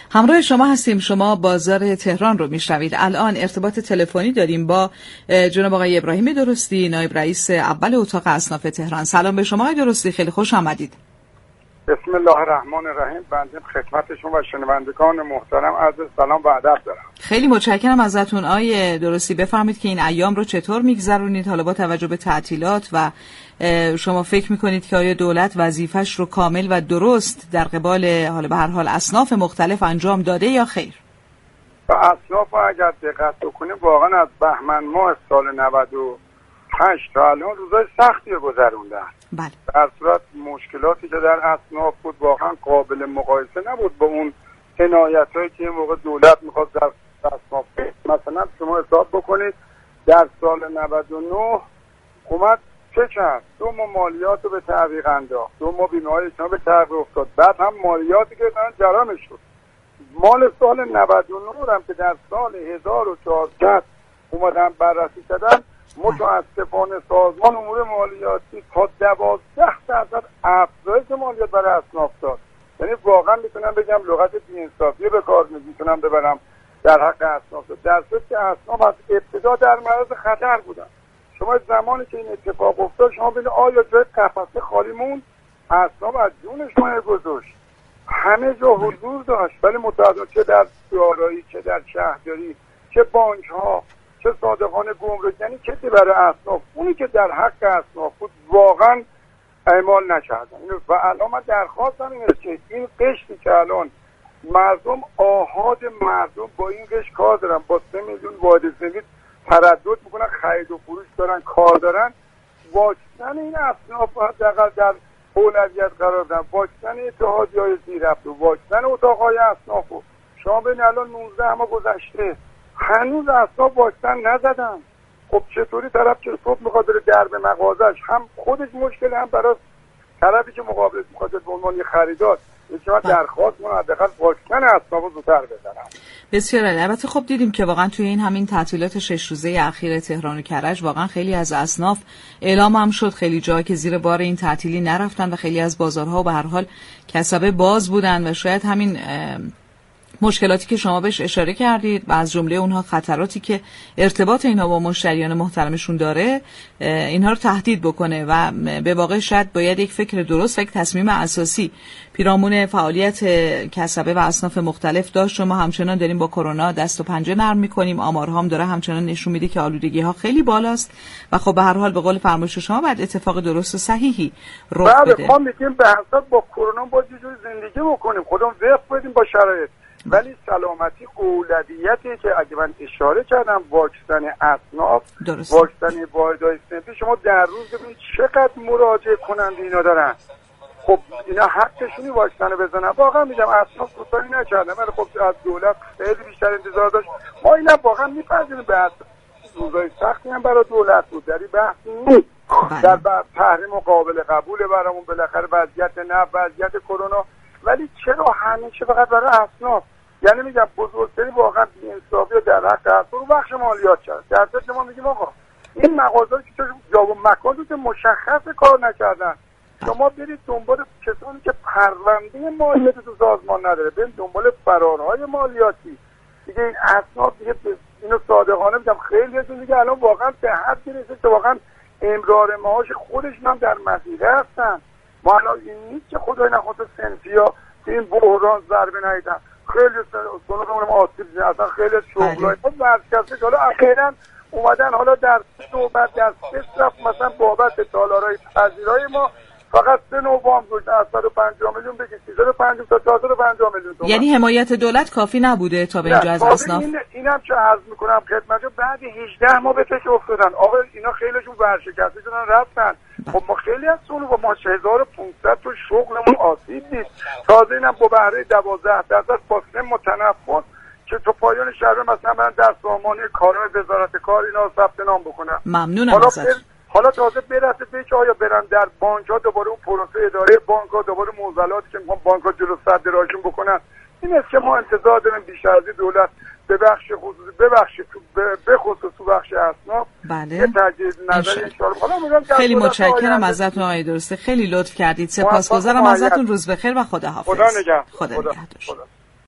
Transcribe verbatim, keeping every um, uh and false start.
همراه شما هستیم. شما بازار تهران رو میشنوید. الان ارتباط تلفنی داریم با جناب آقای ابراهیم درستی، نایب رئیس اول اتاق اصناف تهران. سلام به شما آقای درستی، خیلی خوش آمدید. بسم الله الرحمن الرحیم. بنده خدمتشون و شنوندگان محترم عرض سلام و ادب دارم. خیلی متشکرم ازتون آقای درستی. بفرمایید که این ایام رو چطور میگذرونید؟ حالا با توجه به تعطیلات و شما فکر میکنید که آیا دولت وظیفش رو کامل و درست در قبال حالا به هر حال اصناف مختلف انجام داده یا خیر؟ و اصناف اگر دقت بکنیم واقعا از بهمن ماه سال نود و هشت تا الان روزای سختی رو گذروندن. بله. در صورت مشکلاتی که در اصناف بود واقعا قابل مقایسه نبود با اون عنایتایی که این موقع دولت میخواد در اصناف. مثلا شما حساب بکنید در سال نود و نه حکومت چه کرد؟ دو ما مالیات رو به تعویق انداخت، دو ما بیمه‌های اجتماعی به تعویق افتاد، بعد هم مالیاتی که دارن جرامش شد. مال سال نود و نه هم که در سال هزار و چهارصد اومدن بررسی کردن، متاسفانه سازمان امور مالیاتی تا دوازده درصد افزایش مالیات برای اصناف داد. یعنی واقعا میتونم بگم لغت بی‌انصافی به کار میتونم ببرم در حق اصناف، در صورتی که اصناف از ابتدا در معرض خطر بودن. شما زمانی که این اتفاق افتاد شما ببینید آیا جای قفسه خالی موند؟ اصناف از جونش مایه گذاشت، همه جا حضور داشت، ولی متأسفانه چه در دارایی، چه در شهرداری، چه بانک ها، چه صادقان گمرک، یعنی کسی برای اصناف اونی که در حق اصناف بود واقعا اعمال نکردن. و الان من درخواستم اینه که این قشری که الان مردم آحاد مردم با این قشر کار دارن، با سه میلیون واحد سفید تردد میکنن، خرید و فروش دارن، کار دارن، واکسن این اصناف حداقل در اولویت قرار بدن، واکسن اتحادیه‌های زیرربط و واکسن اتاق‌های اصناف. شما ببین الان نوزده ماه گذشته هنوز اصناف واکسن نزدن. خب چطوری طرف که صبح میخواد بره درب مغازش هم خودش مشکل، هم برای طرفی که مقابلش میخواد به عنوان یه خریدار من درخواست من حداقل واکسن اصناف رو زودتر بزنم. بسیار عالی. البته خب دیدیم که واقعا توی این همین تعطیلات شش روزه اخیر تهران و کرج واقعا خیلی از اصناف اعلام هم شد خیلی جایی که زیر بار این تعطیلی نرفتن و خیلی از بازارها به هر حال کسبه باز بودن و شاید همین مشکلاتی که شما بهش اشاره کردید و از جمله اونها خطراتی که ارتباط اینها با مشتریان محترمشون داره اینها رو تهدید بکنه و به واقع شاید باید یک فکر درست و یک تصمیم اساسی پیرامون فعالیت کسبه و اصناف مختلف داشت. شما همچنان داریم با کرونا دست و پنجه نرم میکنیم، آمارها هم داره همچنان نشون میده که آلودگی ها خیلی بالاست و خب به هر حال به قول فرمایش شما بعد اتفاق درست و صحیحی رخ بده. ما میگیم به حساب با کرونا با یه جور زندگی بکنیم، خودمون وقف بدیم با شرایط، ولی سلامتی اولویتی که اگه من اشاره کردم واکسن اصناف، واکسن واحدهای صنفی، شما در روز ببینید چقدر مراجعه کننده اینا دارن. خب اینا حقشونی واکسن بزنن. واقعا میگم اصناف کوتاهی نکردن، ولی خب از دولت خیلی بیشتر انتظار داشت. ما اینا واقعا میپذیریم به روزای سختی هم برای دولت بود، در این بحثی نیست. در تحریم قابل قبول برامون بالاخره وضعیت نفت، وضعیت کرونا، ولی چرا همیشه فقط برای اصناف؟ یعنی میگم بزرگترین واقعا بی‌انصافی رو در حق اصناف رو بخش مالیات کرد. در ضمن ما میگیم آقا این مغازه‌ای که جا و مکانی که مشخص کار نکردن، شما برید دنبال کسانی که پرونده مالیات تو سازمان نداره، برید دنبال فرارهای مالیاتی دیگه. این اصناف دیگه اینو صادقانه میگم خیلی هستون دیگه الان واقعا به حدی رسید که واقعا امرار معاش خودشون هم در مسیره هستن. ما الان این نیست که خدای نخواسته صنفی‌ها این بحران ضربه ندیدن، خیلی سنوبمون آسیب دیدن، اصلا خیلی شغلای ما ورشکسته. حالا اخیراً اومدن حالا در صحبت در صرف مثلا بابت تالارهای پذیرای ما فقط سه نوع وام گذاشتن از صد و پنجاه میلیون بگید سیصد و پنجاه تا چهارصد و پنجاه میلیون تومان. یعنی حمایت دولت کافی نبوده تا به اینجا از اصناف؟ این اینم چه عرض میکنم خدمتتون، بعد هجده ماه به فکر افتادن آقا اینا خیلیشون ورشکسته شدن رفتن. خب ما خیلی از سونو با ما هزار و پانصد تو شغلمون آسیب دید، تازه اینم با بهره دوازده درصد با سه متنفس که تو پایان شهر مثلا من در سامانه کارهای وزارت کار اینا ثبت نام بکنم. ممنونم ازت. حالا تازه برسه به که آیا برن در بانک ها دوباره اون پروسه اداره بانک ها دوباره موزلاتی که میخوان بانک ها جلو صد راشون بکنن. این است که ما انتظار داریم بیشتر از دولت به بخش خصوصی ببخشید به خصوص تو بخش اصناف بله یه تجدید نظری ان شاء الله. خیلی متشکرم ازتون آقای درسته، خیلی لطف کردید، سپاسگزارم ازتون. روز بخیر و خدا حافظ. خدا نگهدار. خدا نگهدار.